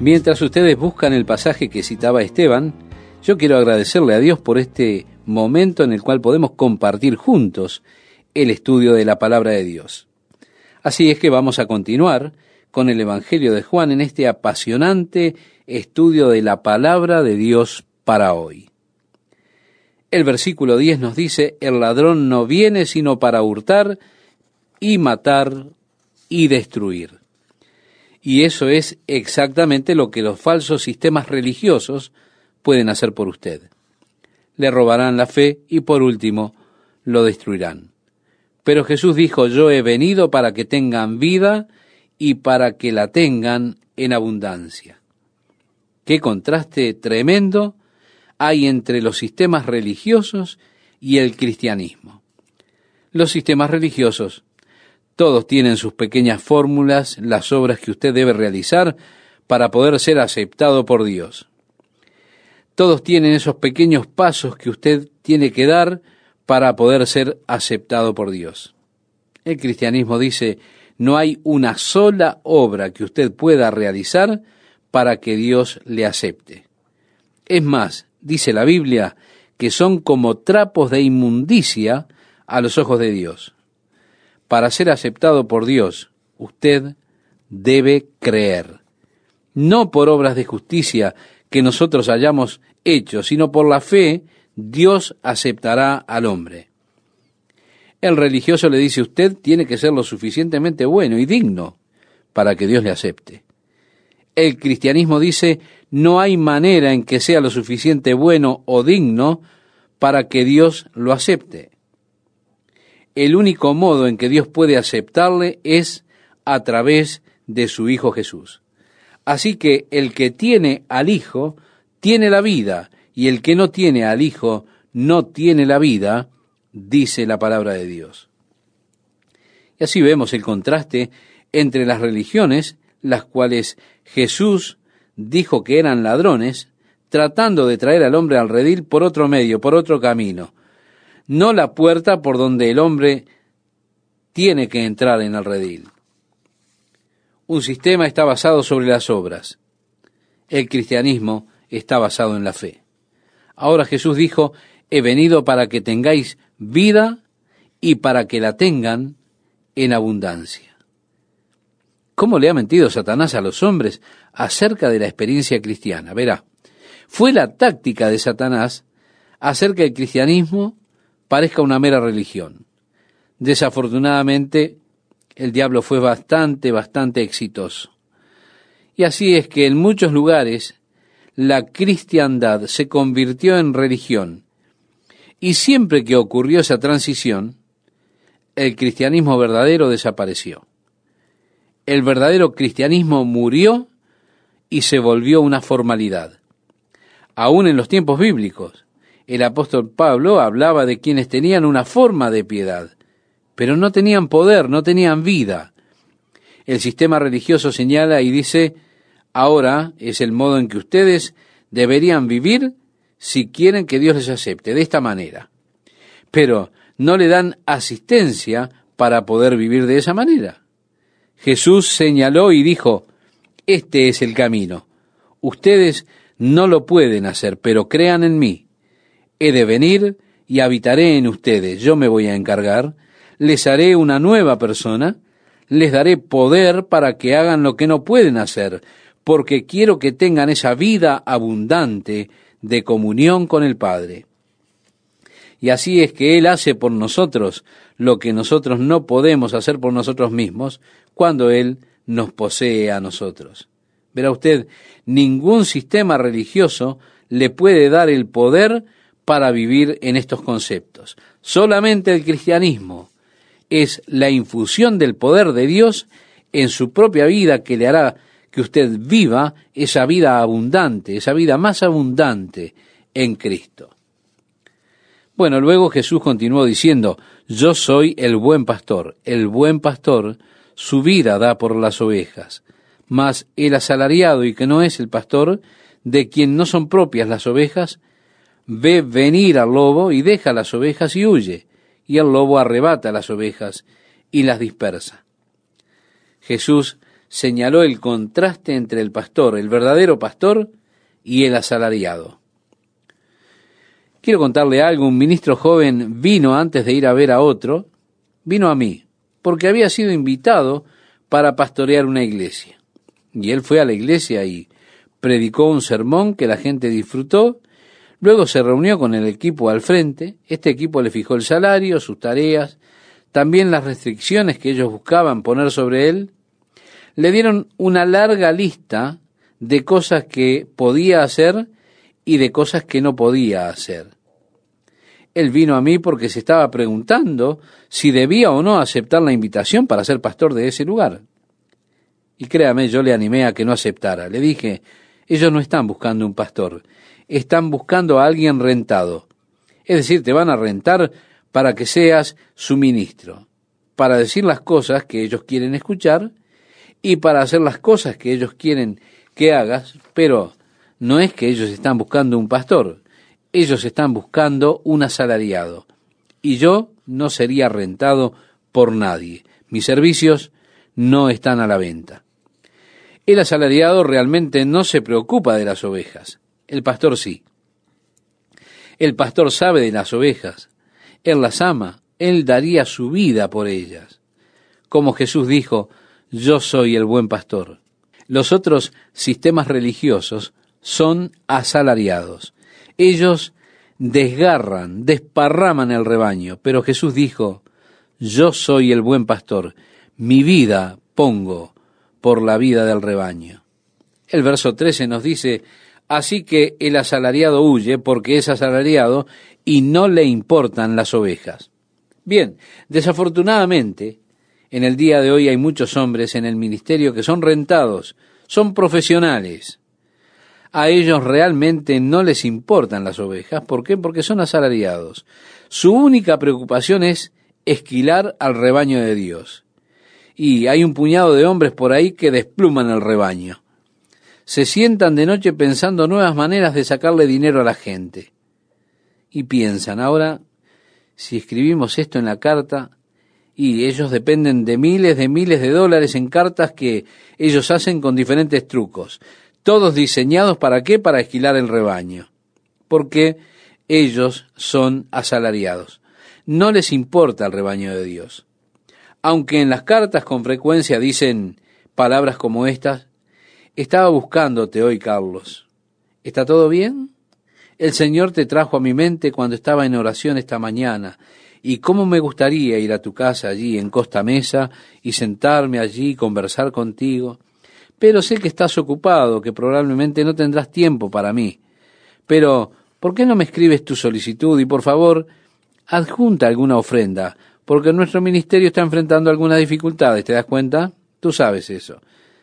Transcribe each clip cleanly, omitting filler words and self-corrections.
Mientras ustedes buscan el pasaje que citaba Esteban, yo quiero agradecerle a Dios por este momento en el cual podemos compartir juntos el estudio de la palabra de Dios. Así es que vamos a continuar con el Evangelio de Juan en este apasionante estudio de la palabra de Dios para hoy. El versículo 10 nos dice: el ladrón no viene sino para hurtar y matar y destruir. Y eso es exactamente lo que los falsos sistemas religiosos pueden hacer por usted. Le robarán la fe y por último lo destruirán. Pero Jesús dijo: yo he venido para que tengan vida y para que la tengan en abundancia. Qué contraste tremendo hay entre los sistemas religiosos y el cristianismo. Los sistemas religiosos, todos tienen sus pequeñas fórmulas, las obras que usted debe realizar para poder ser aceptado por Dios. Todos tienen esos pequeños pasos que usted tiene que dar para poder ser aceptado por Dios. El cristianismo dice: no hay una sola obra que usted pueda realizar para que Dios le acepte. Es más, dice la Biblia, que son como trapos de inmundicia a los ojos de Dios. Para ser aceptado por Dios, usted debe creer, no por obras de justicia que nosotros hayamos hecho, sino por la fe. Dios aceptará al hombre. El religioso le dice: usted tiene que ser lo suficientemente bueno y digno para que Dios le acepte. El cristianismo dice: no hay manera en que sea lo suficiente bueno o digno para que Dios lo acepte. El único modo en que Dios puede aceptarle es a través de su Hijo Jesús. Así que el que tiene al Hijo tiene la vida, y el que no tiene al Hijo no tiene la vida, dice la palabra de Dios. Y así vemos el contraste entre las religiones, las cuales Jesús dijo que eran ladrones, tratando de traer al hombre al redil por otro medio, por otro camino, no la puerta por donde el hombre tiene que entrar en el redil. Un sistema está basado sobre las obras. El cristianismo está basado en la fe. Ahora Jesús dijo: he venido para que tengáis vida y para que la tengan en abundancia. ¿Cómo le ha mentido Satanás a los hombres acerca de la experiencia cristiana? Verá, fue la táctica de Satanás hacer que el cristianismo parezca una mera religión. Desafortunadamente, el diablo fue bastante exitoso. Y así es que en muchos lugares la cristiandad se convirtió en religión. Y siempre que ocurrió esa transición, el cristianismo verdadero desapareció. El verdadero cristianismo murió y se volvió una formalidad. Aún en los tiempos bíblicos, el apóstol Pablo hablaba de quienes tenían una forma de piedad, pero no tenían poder, no tenían vida. El sistema religioso señala y dice: ahora es el modo en que ustedes deberían vivir si quieren que Dios les acepte, de esta manera. Pero no le dan asistencia para poder vivir de esa manera. Jesús señaló y dijo: este es el camino. Ustedes no lo pueden hacer, pero crean en mí. He de venir y habitaré en ustedes. Yo me voy a encargar, les haré una nueva persona, les daré poder para que hagan lo que no pueden hacer, porque quiero que tengan esa vida abundante de comunión con el Padre. Y así es que Él hace por nosotros lo que nosotros no podemos hacer por nosotros mismos cuando Él nos posee a nosotros. Verá usted, ningún sistema religioso le puede dar el poder para vivir en estos conceptos. Solamente el cristianismo es la infusión del poder de Dios en su propia vida que le hará que usted viva esa vida abundante, esa vida más abundante en Cristo. Bueno, luego Jesús continuó diciendo: yo soy el buen pastor su vida da por las ovejas, mas el asalariado, y que no es el pastor, de quien no son propias las ovejas, ve venir al lobo y deja las ovejas y huye, y el lobo arrebata las ovejas y las dispersa. Jesús señaló el contraste entre el pastor, el verdadero pastor, y el asalariado. Quiero contarle algo. Un ministro joven vino antes de ir a ver a otro, vino a mí, porque había sido invitado para pastorear una iglesia. Y él fue a la iglesia y predicó un sermón que la gente disfrutó. Luego se reunió con el equipo al frente. Este equipo le fijó el salario, sus tareas, también las restricciones que ellos buscaban poner sobre él. Le dieron una larga lista de cosas que podía hacer y de cosas que no podía hacer. Él vino a mí porque se estaba preguntando si debía o no aceptar la invitación para ser pastor de ese lugar. Y créame, yo le animé a que no aceptara. Le dije, ellos no están buscando un pastor, están buscando a alguien rentado. Es decir, te van a rentar para que seas su ministro, para decir las cosas que ellos quieren escuchar y para hacer las cosas que ellos quieren que hagas, pero no es que ellos están buscando un pastor, ellos están buscando un asalariado. Y yo no sería rentado por nadie. Mis servicios no están a la venta. El asalariado realmente no se preocupa de las ovejas. El pastor sí. El pastor sabe de las ovejas. Él las ama. Él daría su vida por ellas. Como Jesús dijo, yo soy el buen pastor. Los otros sistemas religiosos son asalariados. Ellos desgarran, desparraman el rebaño, pero Jesús dijo, yo soy el buen pastor, mi vida pongo por la vida del rebaño. El verso 13 nos dice, así que el asalariado huye porque es asalariado y no le importan las ovejas. Bien, desafortunadamente, en el día de hoy hay muchos hombres en el ministerio que son rentados, son profesionales. A ellos realmente no les importan las ovejas. ¿Por qué? Porque son asalariados. Su única preocupación es esquilar al rebaño de Dios. Y hay un puñado de hombres por ahí que despluman el rebaño. Se sientan de noche pensando nuevas maneras de sacarle dinero a la gente. Y piensan, ahora, si escribimos esto en la carta, y ellos dependen de miles de dólares en cartas que ellos hacen con diferentes trucos. Todos diseñados ¿para qué? Para esquilar el rebaño. Porque ellos son asalariados. No les importa el rebaño de Dios. Aunque en las cartas con frecuencia dicen palabras como estas, estaba buscándote hoy, Carlos. ¿Está todo bien? El Señor te trajo a mi mente cuando estaba en oración esta mañana. Y cómo me gustaría ir a tu casa allí en Costa Mesa y sentarme allí y conversar contigo. Pero sé que estás ocupado, que probablemente no tendrás tiempo para mí. Pero, ¿por qué no me escribes tu solicitud y por favor, adjunta alguna ofrenda? Porque nuestro ministerio está enfrentando algunas dificultades, ¿te das cuenta? Tú sabes eso.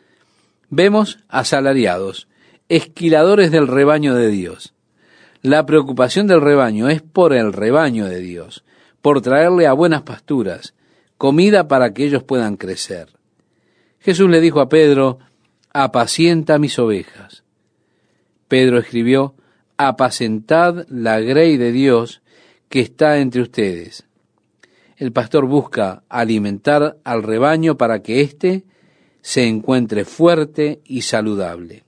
Vemos asalariados, esquiladores del rebaño de Dios. La preocupación del rebaño es por el rebaño de Dios, por traerle a buenas pasturas, comida para que ellos puedan crecer. Jesús le dijo a Pedro, apacienta mis ovejas. Pedro escribió, apacentad la grey de Dios que está entre ustedes. El pastor busca alimentar al rebaño para que éste se encuentre fuerte y saludable.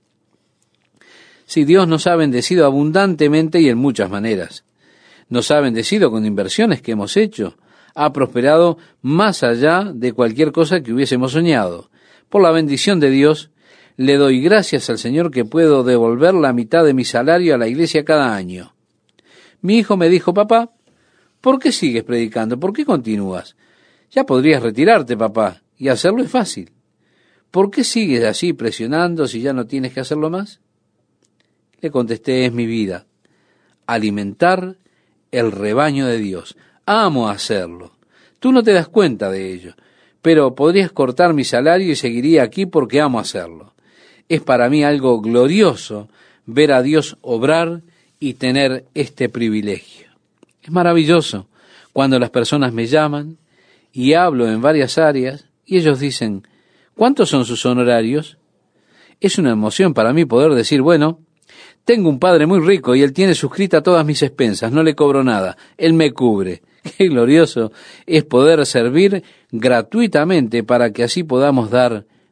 Si Dios nos ha bendecido abundantemente y en muchas maneras, nos ha bendecido con inversiones que hemos hecho, ha prosperado más allá de cualquier cosa que hubiésemos soñado. Por la bendición de Dios, le doy gracias al Señor que puedo devolver la mitad de mi salario a la iglesia cada año. Mi hijo me dijo, papá, ¿por qué sigues predicando? ¿Por qué continúas? Ya podrías retirarte, papá, y hacerlo es fácil. ¿Por qué sigues así presionando si ya no tienes que hacerlo más? Le contesté, es mi vida. Alimentar el rebaño de Dios. Amo hacerlo. Tú no te das cuenta de ello, pero podrías cortar mi salario y seguiría aquí porque amo hacerlo. Es para mí algo glorioso ver a Dios obrar y tener este privilegio. Es maravilloso cuando las personas me llaman y hablo en varias áreas y ellos dicen, ¿cuántos son sus honorarios? Es una emoción para mí poder decir, bueno, tengo un padre muy rico y él tiene suscrita todas mis expensas, no le cobro nada, él me cubre. Qué glorioso es poder servir gratuitamente para que así podamos dar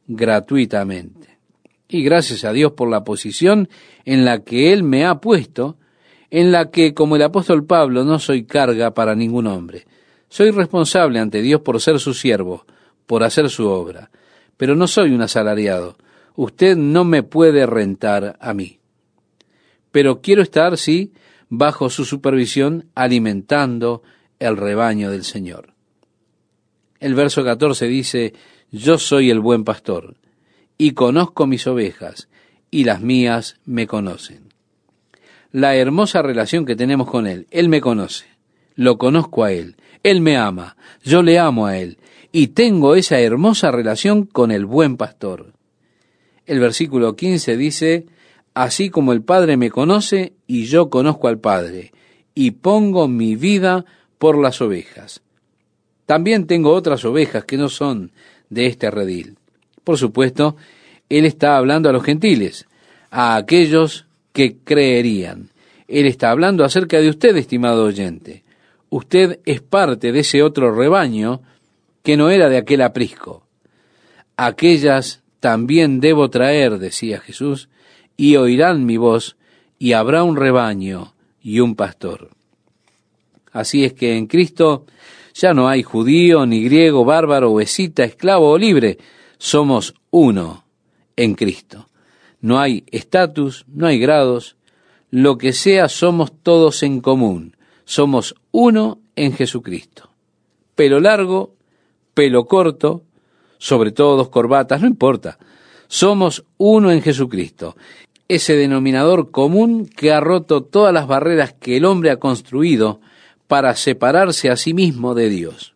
gratuitamente. Y gracias a Dios por la posición en la que Él me ha puesto, en la que, como el apóstol Pablo, no soy carga para ningún hombre. Soy responsable ante Dios por ser su siervo, por hacer su obra, pero no soy un asalariado. Usted no me puede rentar a mí. Pero quiero estar, sí, bajo su supervisión, alimentando el rebaño del Señor. El verso 14 dice, yo soy el buen pastor, y conozco mis ovejas, y las mías me conocen. La hermosa relación que tenemos con Él. Él me conoce, lo conozco a Él, Él me ama, yo le amo a Él, y tengo esa hermosa relación con el buen pastor. El versículo 15 dice, así como el Padre me conoce, y yo conozco al Padre, y pongo mi vida por las ovejas. También tengo otras ovejas que no son de este redil. Por supuesto, Él está hablando a los gentiles, a aquellos que creerían. Él está hablando acerca de usted, estimado oyente. Usted es parte de ese otro rebaño que no era de aquel aprisco. Aquellas también debo traer, decía Jesús, y oirán mi voz, y habrá un rebaño y un pastor. Así es que en Cristo ya no hay judío, ni griego, bárbaro, o escita, esclavo o libre. Somos uno en Cristo. No hay estatus, no hay grados. Lo que sea, somos todos en común. Somos uno en Jesucristo. Pelo largo, pelo corto, sobre todo dos corbatas, no importa. Somos uno en Jesucristo. Ese denominador común que ha roto todas las barreras que el hombre ha construido para separarse a sí mismo de Dios.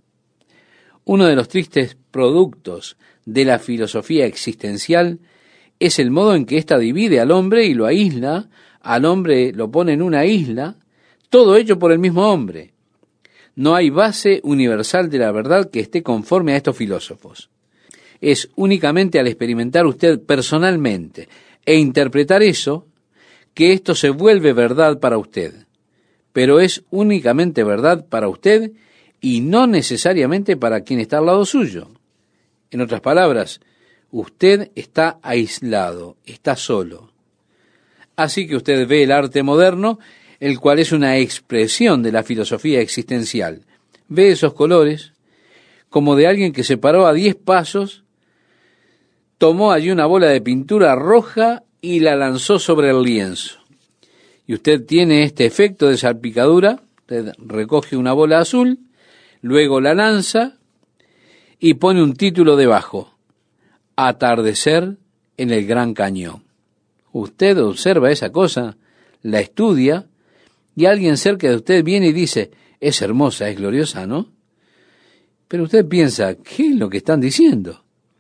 Uno de los tristes productos de la filosofía existencial es el modo en que ésta divide al hombre y lo aísla, al hombre lo pone en una isla, todo hecho por el mismo hombre. No hay base universal de la verdad que esté conforme a estos filósofos. Es únicamente al experimentar usted personalmente e interpretar eso, que esto se vuelve verdad para usted. Pero es únicamente verdad para usted y no necesariamente para quien está al lado suyo. En otras palabras, usted está aislado, está solo. Así que usted ve el arte moderno, el cual es una expresión de la filosofía existencial. Ve esos colores, como de alguien que se paró a 10 pasos, tomó allí una bola de pintura roja y la lanzó sobre el lienzo. Y usted tiene este efecto de salpicadura, usted recoge una bola azul, luego la lanza y pone un título debajo, Atardecer en el Gran Cañón. Usted observa esa cosa, la estudia, y alguien cerca de usted viene y dice, es hermosa, es gloriosa, ¿no? Pero usted piensa, ¿qué es lo que están diciendo?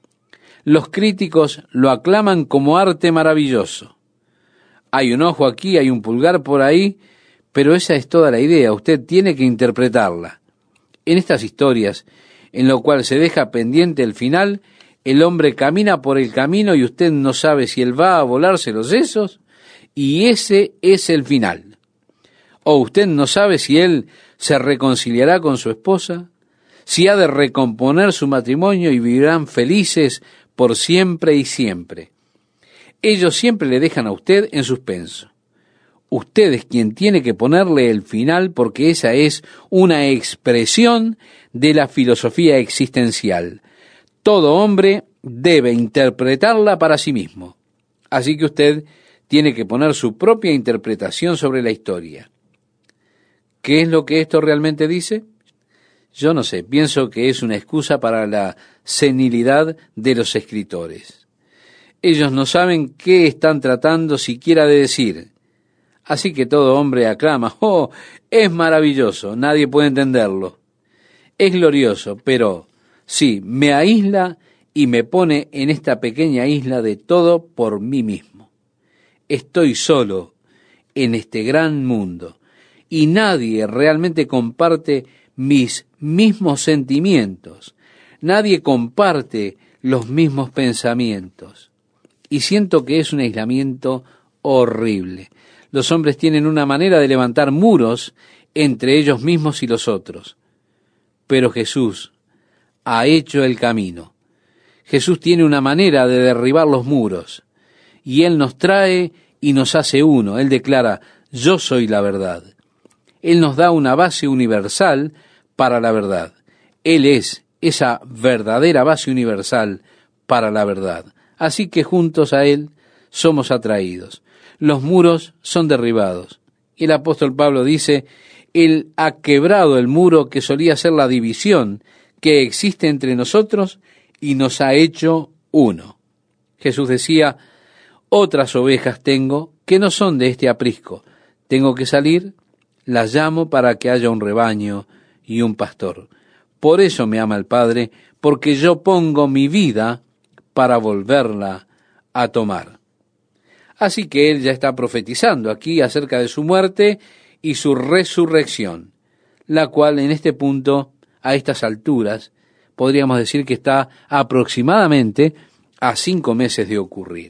Los críticos lo aclaman como arte maravilloso. Hay un ojo aquí, hay un pulgar por ahí, pero esa es toda la idea, usted tiene que interpretarla. En estas historias, en lo cual se deja pendiente el final, el hombre camina por el camino y usted no sabe si él va a volarse los sesos, y ese es el final. O usted no sabe si él se reconciliará con su esposa, si ha de recomponer su matrimonio y vivirán felices por siempre y siempre. Ellos siempre le dejan a usted en suspenso. Usted es quien tiene que ponerle el final porque esa es una expresión de la filosofía existencial. Todo hombre debe interpretarla para sí mismo. Así que usted tiene que poner su propia interpretación sobre la historia. ¿Qué es lo que esto realmente dice? Yo no sé, pienso que es una excusa para la senilidad de los escritores. Ellos no saben qué están tratando siquiera de decir. Así que todo hombre aclama, ¡oh, es maravilloso! Nadie puede entenderlo. Es glorioso, pero sí, me aísla y me pone en esta pequeña isla de todo por mí mismo. Estoy solo en este gran mundo y nadie realmente comparte mis mismos sentimientos. Nadie comparte los mismos pensamientos. Y siento que es un aislamiento horrible. Los hombres tienen una manera de levantar muros entre ellos mismos y los otros. Pero Jesús ha hecho el camino. Jesús tiene una manera de derribar los muros, y Él nos trae y nos hace uno. Él declara, yo soy la verdad. Él nos da una base universal para la verdad. Él es esa verdadera base universal para la verdad. Así que juntos a Él somos atraídos. Los muros son derribados. Y el apóstol Pablo dice, Él ha quebrado el muro que solía ser la división que existe entre nosotros y nos ha hecho uno. Jesús decía, otras ovejas tengo que no son de este aprisco. Tengo que salir, las llamo para que haya un rebaño y un pastor. Por eso me ama el Padre, porque yo pongo mi vida para volverla a tomar. Así que Él ya está profetizando aquí acerca de su muerte y su resurrección, la cual en este punto, a estas alturas, podríamos decir que está aproximadamente a 5 meses de ocurrir.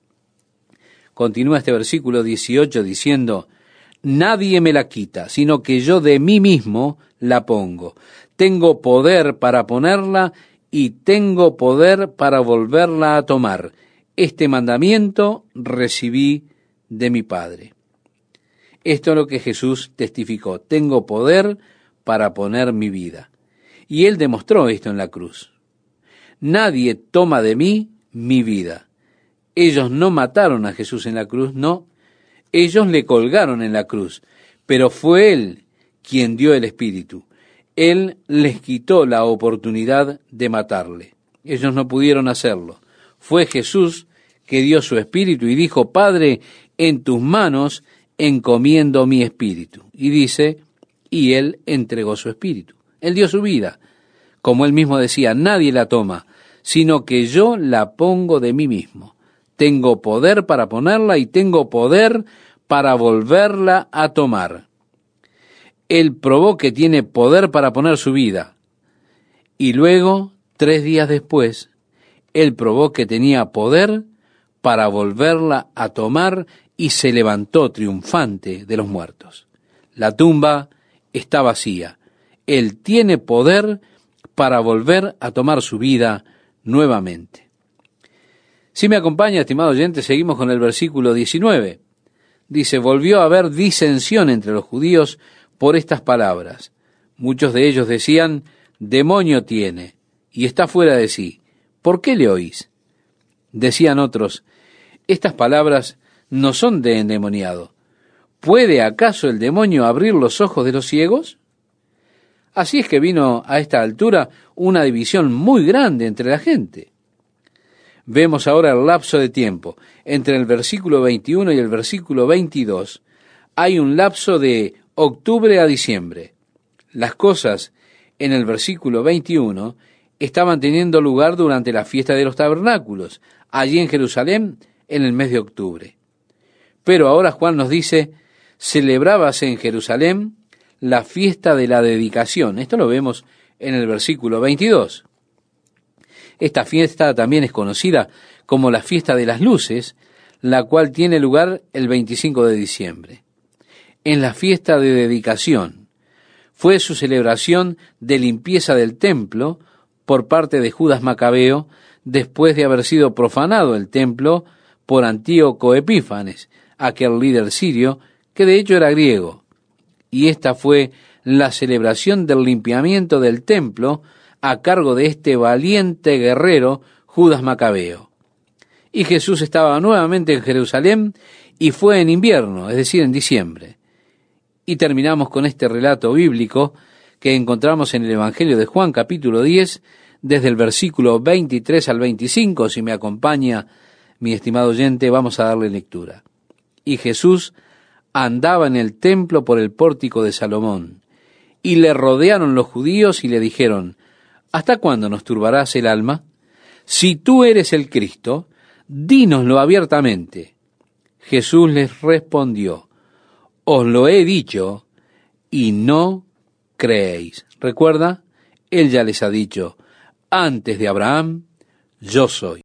Continúa este versículo 18 diciendo, nadie me la quita, sino que yo de mí mismo la pongo. Tengo poder para ponerla y tengo poder para volverla a tomar. Este mandamiento recibí de mi Padre. Esto es lo que Jesús testificó. Tengo poder para poner mi vida. Y Él demostró esto en la cruz. Nadie toma de mí mi vida. Ellos no mataron a Jesús en la cruz, no. Ellos le colgaron en la cruz, pero fue Él quien dio el Espíritu. Él les quitó la oportunidad de matarle. Ellos no pudieron hacerlo. Fue Jesús que dio su Espíritu y dijo, Padre, en tus manos encomiendo mi espíritu. Y dice, y Él entregó su Espíritu. Él dio su vida. Como Él mismo decía, nadie la toma, sino que yo la pongo de mí mismo. Tengo poder para ponerla y tengo poder para volverla a tomar. Él probó que tiene poder para poner su vida. Y luego, 3 días después, Él probó que tenía poder para volverla a tomar y se levantó triunfante de los muertos. La tumba está vacía. Él tiene poder para volver a tomar su vida nuevamente. Si me acompaña, estimado oyente, seguimos con el versículo 19. Dice, volvió a haber disensión entre los judíos por estas palabras. Muchos de ellos decían, demonio tiene, y está fuera de sí. ¿Por qué le oís? Decían otros, estas palabras no son de endemoniado. ¿Puede acaso el demonio abrir los ojos de los ciegos? Así es que vino a esta altura una división muy grande entre la gente. Vemos ahora el lapso de tiempo. Entre el versículo 21 y el versículo 22 hay un lapso de octubre a diciembre. Las cosas en el versículo 21 estaban teniendo lugar durante la fiesta de los tabernáculos, allí en Jerusalén, en el mes de octubre. Pero ahora Juan nos dice, celebrábase en Jerusalén la fiesta de la dedicación. Esto lo vemos en el versículo 22. Esta fiesta también es conocida como la fiesta de las luces, la cual tiene lugar el 25 de diciembre. En la fiesta de dedicación fue su celebración de limpieza del templo por parte de Judas Macabeo, después de haber sido profanado el templo por Antíoco Epífanes, aquel líder sirio, que de hecho era griego. Y esta fue la celebración del limpiamiento del templo a cargo de este valiente guerrero Judas Macabeo. Y Jesús estaba nuevamente en Jerusalén y fue en invierno, es decir, en diciembre. Y terminamos con este relato bíblico que encontramos en el Evangelio de Juan, capítulo 10, desde el versículo 23 al 25. Si me acompaña, mi estimado oyente, vamos a darle lectura. Y Jesús andaba en el templo por el pórtico de Salomón, y le rodearon los judíos y le dijeron, ¿hasta cuándo nos turbarás el alma? Si tú eres el Cristo, dínoslo abiertamente. Jesús les respondió, os lo he dicho, y no creéis. Recuerda, Él ya les ha dicho, antes de Abraham, yo soy.